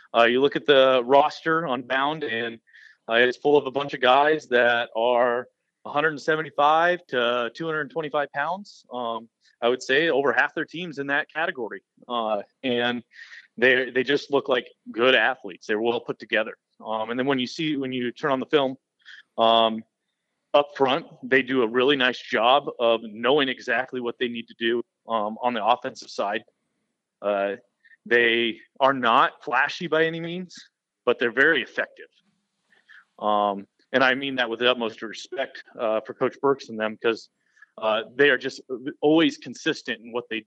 You look at the roster on Bound, and it's full of a bunch of guys that are 175 to 225 pounds. I would say over half their teams in that category, and they just look like good athletes. They're well put together. And then when you turn on the film, um, up front, they do a really nice job of knowing exactly what they need to do on the offensive side. Uh, they are not flashy by any means, but they're very effective. And I mean that with the utmost respect for Coach Burks and them, because they are just always consistent in what they